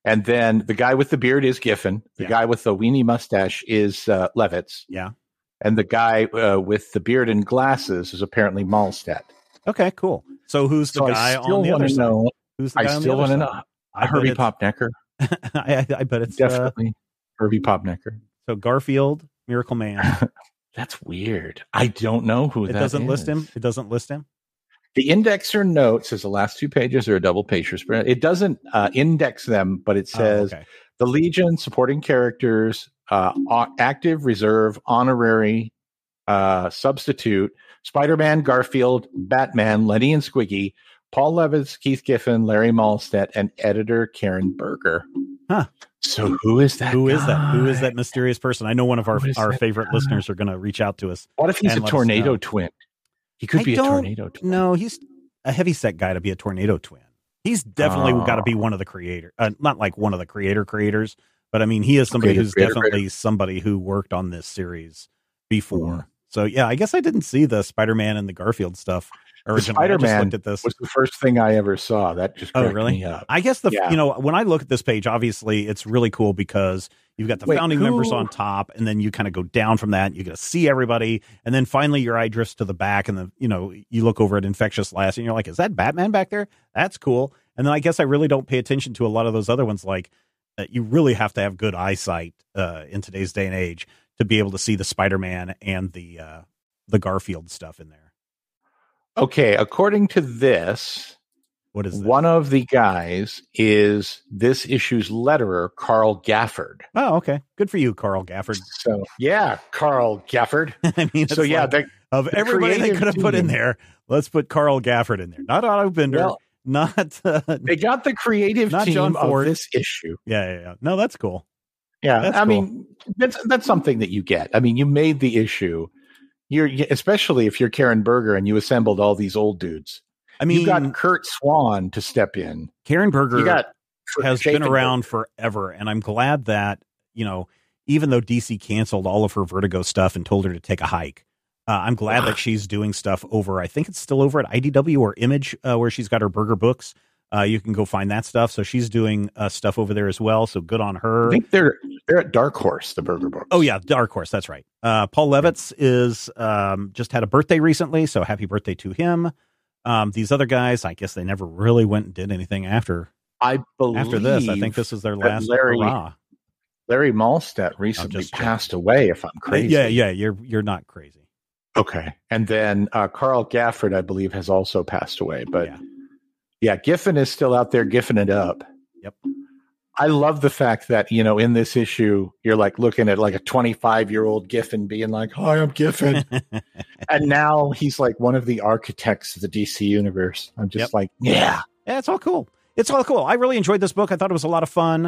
And then the guy with the beard is Giffen. The Yeah. guy with the weenie mustache is uh, Levitz. Yeah. And the guy uh, with the beard and glasses is apparently Malstedt. Okay, cool. So who's the So guy I still on the want other to side? know. Who's the guy I on still the other want to side? know. I bet Herbie it's- Popnecker. I, I bet it's uh, Definitely Herbie Popnecker. so Garfield, Miracle Man. That's weird. I don't know who It that doesn't is. list him. It doesn't list him. The indexer note says the last two pages are a double page spread. It doesn't uh, index them, but it says oh, okay. the Legion supporting characters, uh, a- active, reserve, honorary, uh, substitute, Spider-Man, Garfield, Batman, Lenny and Squiggy, Paul Levitz, Keith Giffen, Larry Malstedt, and editor Karen Berger. Huh. So who is that? Who is that? Who is guy? that mysterious person? I know one of our Who is our that favorite guy? listeners are going to reach out to us. What if he's and a let us tornado know. twin? He could I be a don't tornado twin. No, he's a heavyset guy to be a tornado twin. He's definitely Oh. got to be one of the creator, uh, not like one of the creator creators, but I mean, he is somebody Creator, who's creator, definitely creator. somebody who worked on this series before. Mhm. So yeah, I guess I didn't see the Spider-Man and the Garfield stuff The originally. I just Spider-Man looked at this. was the first thing I ever saw. That just Oh, cracked really? me up. I guess the Yeah. you know when I look at this page, obviously it's really cool because you've got the Wait, founding who- members on top, and then you kind of go down from that. You get to see everybody, and then finally your eye drifts to the back, and the you know you look over at Infectious Last, and you're like, "Is that Batman back there? That's cool." And then I guess I really don't pay attention to a lot of those other ones. Like uh, you really have to have good eyesight uh, in today's day and age to be able to see the Spider-Man and the uh, the Garfield stuff in there. Okay, according to this, What is that? one of the guys is this issue's letterer, Carl Gafford. Oh, okay, good for you, Carl Gafford. So, yeah, Carl Gafford. I mean, So, it's yeah, like, the, of the everybody they creative could have put in team- there, let's put Carl Gafford in there. Not Otto Binder, Well, not uh, they got the creative Not team John of Ford. this issue. yeah, yeah, yeah. No, that's cool. Yeah, That's I cool. mean, that's that's something that you get. I mean, you made the issue. You're especially if you're Karen Berger and you assembled all these old dudes. I mean, you got Kurt Swan to step in. Karen Berger You got has Chafin been around Berger. forever, and I'm glad that you know, even though D C canceled all of her Vertigo stuff and told her to take a hike, uh, I'm glad that she's doing stuff over. I think it's still over at I D W or Image, uh, where she's got her Berger books. Uh, you can go find that stuff. So she's doing uh, stuff over there as well. So good on her. I think they're they're at Dark Horse, the Berger books. Oh yeah, Dark Horse. That's right. Uh, Paul Levitz is um, just had a birthday recently, so happy birthday to him. Um, these other guys, I guess they never really went and did anything after I believe after this. I think this is their that last Larry- hurrah. Larry Malstedt recently just passed away. If I'm crazy, Yeah, yeah, you're you're not crazy. Okay, and then uh, Carl Gafford, I believe, has also passed away. But Yeah. yeah, Giffen is still out there giffing it up. Yep. I love the fact that, you know, in this issue, you're like looking at like a twenty-five year old Giffen being like, hi, I'm Giffen. And now he's like one of the architects of the D C universe. I'm just Yep. like, yeah. Yeah, it's all cool. It's all cool. I really enjoyed this book. I thought it was a lot of fun.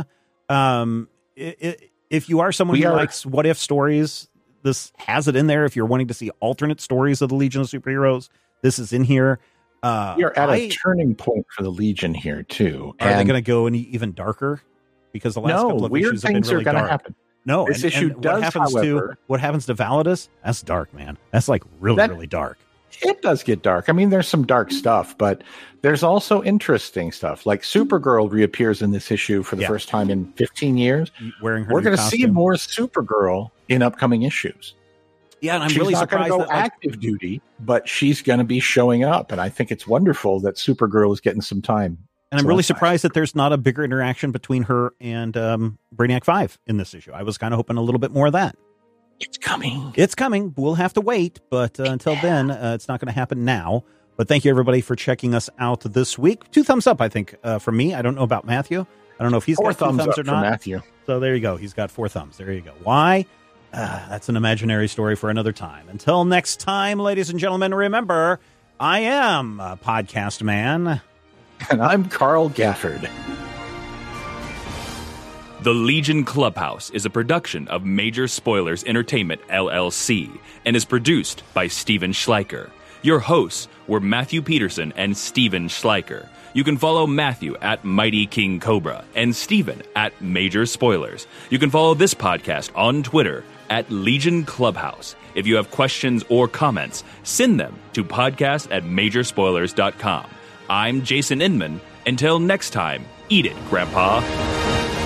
Um, it, it, if you are someone We who are- likes what if stories, this has it in there. If you're wanting to see alternate stories of the Legion of Superheroes, this is in here. Uh, We are at I- a turning point for the Legion here, too. Are they And going to go any even darker? Because the last no, couple of weird issues have been things really are going to dark. happen. No, This and, issue and does, what happens however- to what happens to Validus? That's dark, man. That's like really, That- really dark. It does get dark. I mean, there's some dark stuff, but there's also interesting stuff. Like Supergirl reappears in this issue for the Yeah. first time in fifteen years. Wearing her We're new going to see costume. more Supergirl in upcoming issues. Yeah, and I'm she's really not going surprised to go that like, active duty, but she's going to be showing up. And I think it's wonderful that Supergirl is getting some time. and I'm So really that's nice. surprised that there's not a bigger interaction between her and um, Brainiac Five in this issue. I was kind of hoping a little bit more of that. It's coming. It's coming. We'll have to wait, but uh, until then, uh, it's not going to happen now. But thank you, everybody, for checking us out this week. Two thumbs up, I think, uh, from me. I don't know about Matthew. I don't know if he's Four got two thumbs thumbs up or for not. Matthew. So there you go. He's got four thumbs. There you go. Why? Uh, that's an imaginary story for another time. Until next time, ladies and gentlemen, remember, I am a podcast man. And I'm Carl Gafford. The Legion Clubhouse is a production of Major Spoilers Entertainment, L L C, and is produced by Steven Schleicher. Your hosts were Matthew Peterson and Steven Schleicher. You can follow Matthew at Mighty King Cobra and Steven at Major Spoilers. You can follow this podcast on Twitter at Legion Clubhouse. If you have questions or comments, send them to podcast at major spoilers dot com. I'm Jason Inman. Until next time, eat it, Grandpa.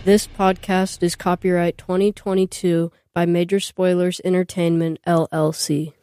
This podcast is copyright twenty twenty-two by Major Spoilers Entertainment, L L C.